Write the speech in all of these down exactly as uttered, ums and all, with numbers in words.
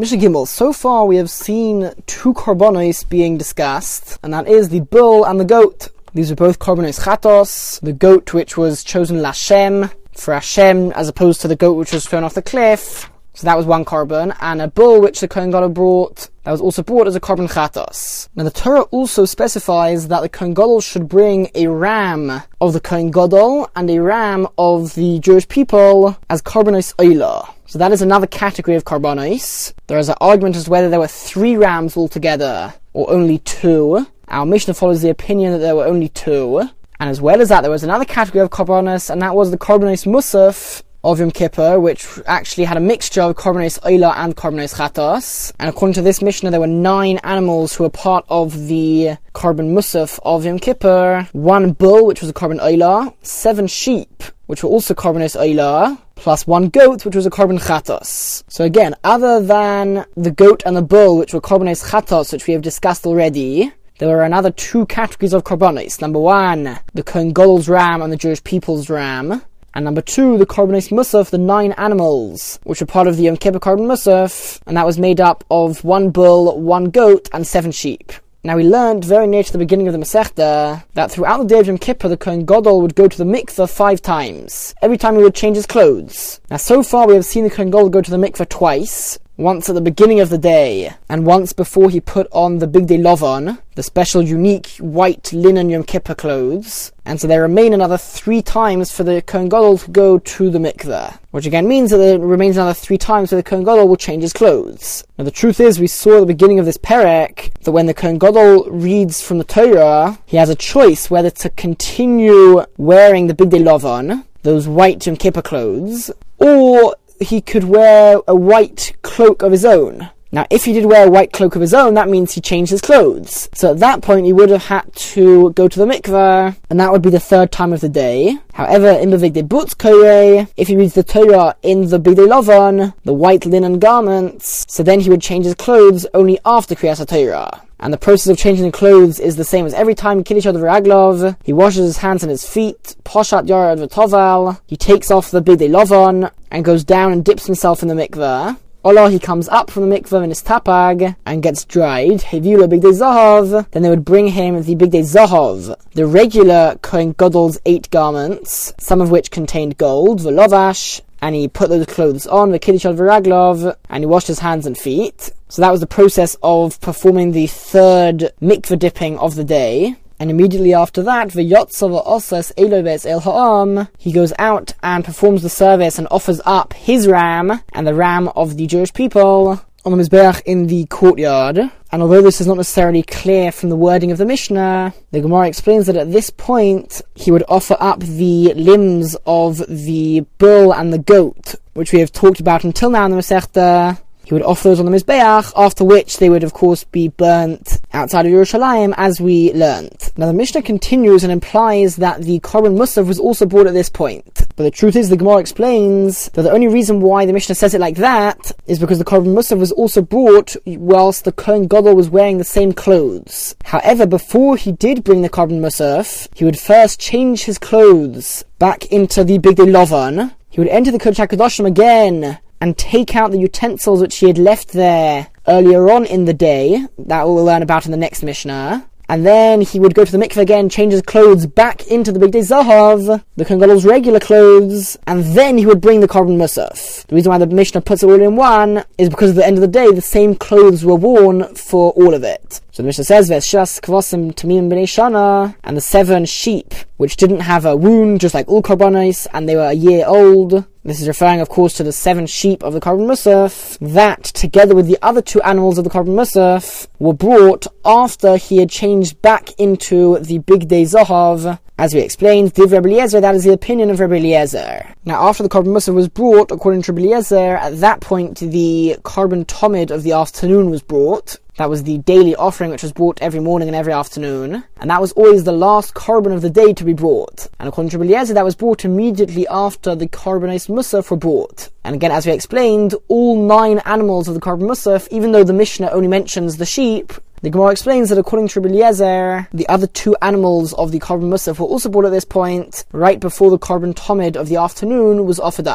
Mishnah Gimel, so far we have seen two korbanos being discussed, and that is the bull and the goat. These were both korbanos chatos, the goat which was chosen Lashem, for Hashem, as opposed to the goat which was thrown off the cliff. So that was one korban, and a bull which the Kohen Gadol brought, that was also brought as a korban chatos. Now the Torah also specifies that the Kohen Gadol should bring a ram of the Kohen Gadol and a ram of the Jewish people as korbanos oila. So that is another category of korbanos. There is an argument as to whether there were three rams altogether, or only two. Our Mishnah follows the opinion that there were only two. And as well as that, there was another category of korbanos, and that was the korbanos musaf of Yom Kippur, which actually had a mixture of korbanos oila and korbanos chatos. And according to this Mishnah, there were nine animals who were part of the korban musaf of Yom Kippur. One bull, which was a korban oila, seven sheep, which were also korbanos oila, plus one goat, which was a korban chatos. So again, other than the goat and the bull, which were korbanos chatos, which we have discussed already, there were another two categories of korbanos. Number one, the Kohen Gadol's ram and the Jewish people's ram. And number two, the korbanos musaf, the nine animals, which were part of the Yom Kippur korban musaf, and that was made up of one bull, one goat, and seven sheep. Now we learned very near to the beginning of the Masechta that throughout the day of Yom Kippur, the Kohen Gadol would go to the mikveh five times. Every time he would change his clothes. Now so far we have seen the Kohen Gadol go to the mikveh twice. Once at the beginning of the day, and once before he put on the Big Day Lovan, the special unique white linen Yom Kippur clothes. And so there remain another three times for the Kohen Gadol to go to the mikveh. Which again means that there remains another three times where the Kohen Gadol will change his clothes. Now the truth is, we saw at the beginning of this perek, that when the Kohen Gadol reads from the Torah, he has a choice whether to continue wearing the Big Day Lovan, those white Yom Kippur clothes, or he could wear a white cloak of his own. Now, if he did wear a white cloak of his own, that means he changed his clothes. So at that point, he would have had to go to the mikveh, and that would be the third time of the day. However, in the Bigdei Butz Koreh, if he reads the Torah in the Bigdei Lovan, the white linen garments, so then he would change his clothes only after Kriyas HaTorah. And the process of changing the clothes is the same as every time Kiddush V'Raglov. He washes his hands and his feet, poshat yarad v'toval. He takes off the Bigdei Lovan and goes down and dips himself in the mikveh. Olah, he comes up from the mikveh in his tapag and gets dried. Heviula Bigdei Zahav. Then they would bring him the Bigdei Zahav, the regular Kohen Gadol's eight garments, some of which contained gold, v'lovash. And he put those clothes on, the Kiddush V'Raglov, and he washed his hands and feet. So that was the process of performing the third mikveh dipping of the day. And immediately after that, v'yotza v'osas elo v'es el ha'am, he goes out and performs the service and offers up his ram and the ram of the Jewish people on the Mizbeach in the courtyard. And although this is not necessarily clear from the wording of the Mishnah, the Gemara explains that at this point, he would offer up the limbs of the bull and the goat, which we have talked about until now in the Masechta. He would offer those on the Mizbeach, after which they would of course be burnt outside of Yerushalayim, as we learnt. Now the Mishnah continues and implies that the korban musaf was also brought at this point. But the truth is, the Gemara explains that the only reason why the Mishnah says it like that is because the korban musaf was also brought whilst the Kohen Gadol was wearing the same clothes. However, before he did bring the korban musaf, he would first change his clothes back into the Bigdei Lovan. He would enter the Kodesh HaKadoshim again and take out the utensils which he had left there earlier on in the day. That we'll learn about in the next Mishnah. And then he would go to the mikveh again, change his clothes back into the Bigdei Zahav, the Kohen Gadol's regular clothes, and then he would bring the korban musaf. The reason why the Mishnah puts it all in one is because at the end of the day, the same clothes were worn for all of it. So the Mishnah says, V'eshas kvasim tamim b'nei shana, and the seven sheep, which didn't have a wound, just like all korbanos, and they were a year old. This is referring, of course, to the seven sheep of the korban musaf, that, together with the other two animals of the korban musaf, were brought after he had changed back into the Bigdei Zahav. As we explained, Div Rebbe Eliezer, that is the opinion of Rebbe Eliezer. Now, after the korban musaf was brought, according to Rebbe Eliezer, at that point the korban tomid of the afternoon was brought. That was the daily offering which was brought every morning and every afternoon. And that was always the last korban of the day to be brought. And according to Rebbe Eliezer, that was brought immediately after the korbanos musaf were brought. And again, as we explained, all nine animals of the korban musaf, even though the Mishnah only mentions the sheep, the Gemara explains that according to Rebbe Eliezer, the other two animals of the korban musaf were also brought at this point, right before the korban tomid of the afternoon was offered up.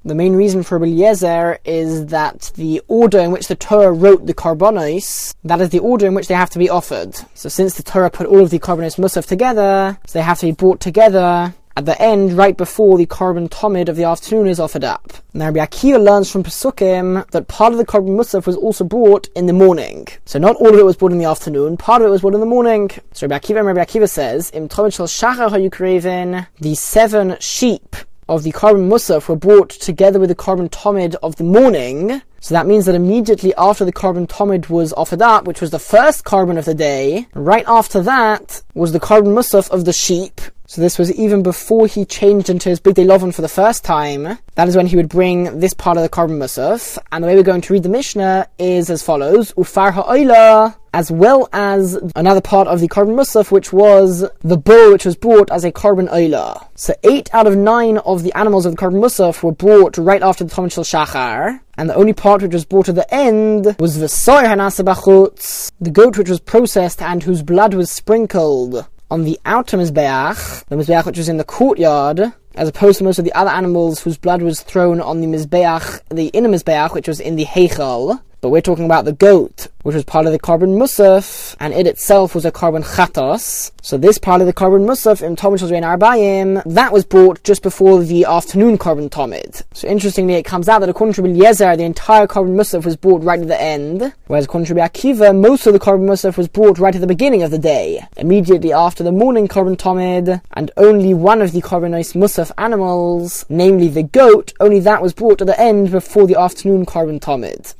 The main reason for Rabbi Eliezer is that the order in which the Torah wrote the Karbonos, that is the order in which they have to be offered. So since the Torah put all of the Karbonos Musaf together, so they have to be brought together at the end, right before the Korban Tomid of the afternoon is offered up. Now Rabbi Akiva learns from Pesukim that part of the Korban Musaf was also brought in the morning. So not all of it was brought in the afternoon, part of it was brought in the morning. So Rabbi Akiva and Rabbi Akiva says, Im Tomid Shel Shachar HaYukreven, the seven sheep of the Korban Musaf were brought together with the Korban Tomid of the morning. So that means that immediately after the Korban Tomid was offered up, which was the first Korban of the day, right after that was the Korban Musaf of the sheep. So this was even before he changed into his Big Day Lovin for the first time. That is when he would bring this part of the Korban Musaf. And the way we're going to read the Mishnah is as follows. Ufar ha'oila, as well as another part of the Korban Musaf, which was the bull, which was brought as a Korban Oila. So eight out of nine of the animals of the Korban Musaf were brought right after the Tomid Shel Shachar. And the only part which was brought at the end was V'soy hanasa b'chutz, the goat which was processed and whose blood was sprinkled on the outer Mizbeach, the Mizbeach which was in the courtyard, as opposed to most of the other animals whose blood was thrown on the Mizbeach, the inner Mizbeach, which was in the Heichal. But we're talking about the goat, which was part of the Korban Musaf, and it itself was a Korban Chatos. So this part of the Korban Musaf, Im Tomid Shel Zerein Arbayim, that was brought just before the afternoon Korban Tomid. So interestingly, it comes out that according to Rabbi Eliezer, the entire Korban Musaf was brought right at the end, whereas according to Rabbi Akiva, most of the Korban Musaf was brought right at the beginning of the day, immediately after the morning Korban Tomid, and only one of the Korbanos Musaf animals, namely the goat, only that was brought at the end before the afternoon Korban Tomid.